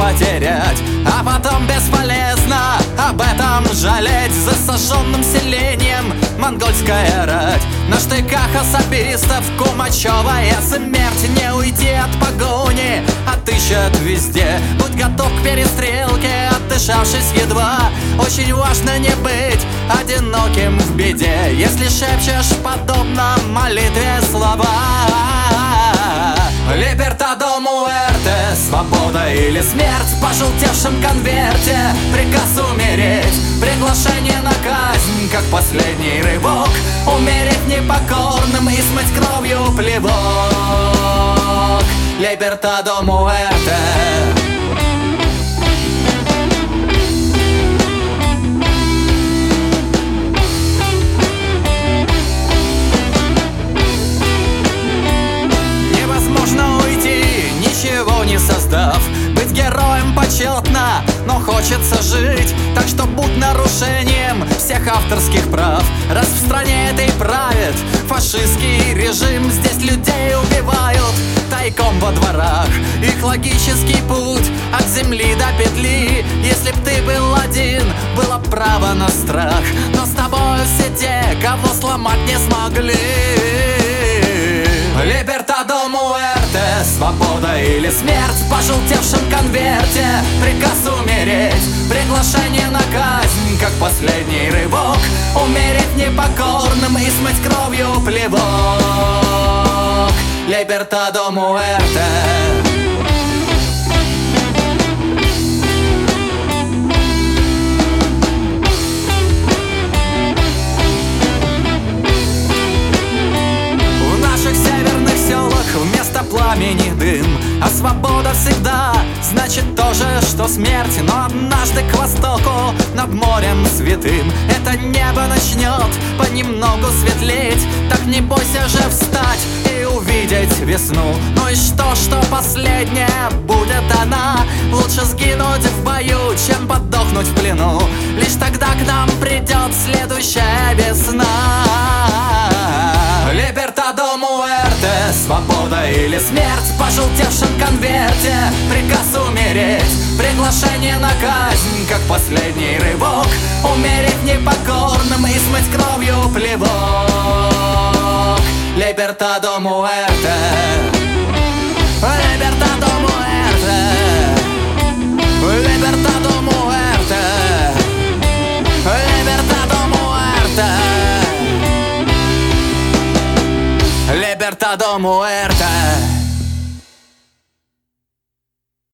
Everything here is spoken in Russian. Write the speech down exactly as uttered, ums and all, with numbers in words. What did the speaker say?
потерять, а потом бесполезно об этом жалеть. За сожженным селением монгольская рать, на штыках особистов кумачевая смерть. Не уйти от погони, отыщет везде. Будь готов к перестрелке, отдышавшись едва. Очень важно не быть одиноким в беде, если шепчешь подобно молитве слова. Либертадо муэрте, свобода или смерть в пожелтевшем конверте. Приказ умереть, приглашение на казнь, как последний рывок. Умереть непокорным и смыть кровью плевок. Либертадо муэрте. Ничего не создав, быть героем почетно, но хочется жить. Так что будь нарушением всех авторских прав, раз в стране этой правит фашистский режим. Здесь людей убивают тайком во дворах. Их логический путь от земли до петли. Если б ты был один, было право на страх, но с тобою все те, кого сломать не смогли. Либертадо муэрте, свобода или смерть в пожелтевшем конверте. Приказ умереть, приглашение на казнь, как последний рывок. Умереть непокорным и смыть кровью плевок. Либертадо муэрте. Вместо пламени дым, а свобода всегда значит то же, что смерть. Но однажды к востоку, над морем святым, это небо начнет понемногу светлеть. Так не бойся же встать и увидеть весну. Ну и что, что последняя будет она? Лучше сгинуть в бою, чем подохнуть в плену. Лишь тогда к нам придет следующая весна. Либертадо муэрте, свобода или смерть в пожелтевшем конверте. Приказ умереть, приглашение на казнь, как последний рывок. Умереть непокорным и смыть кровью плевок. Либертадо муэрте. Либертадо муэрте. Либертадо муэрте. Либертадо муэрте. Либертадо муэрте.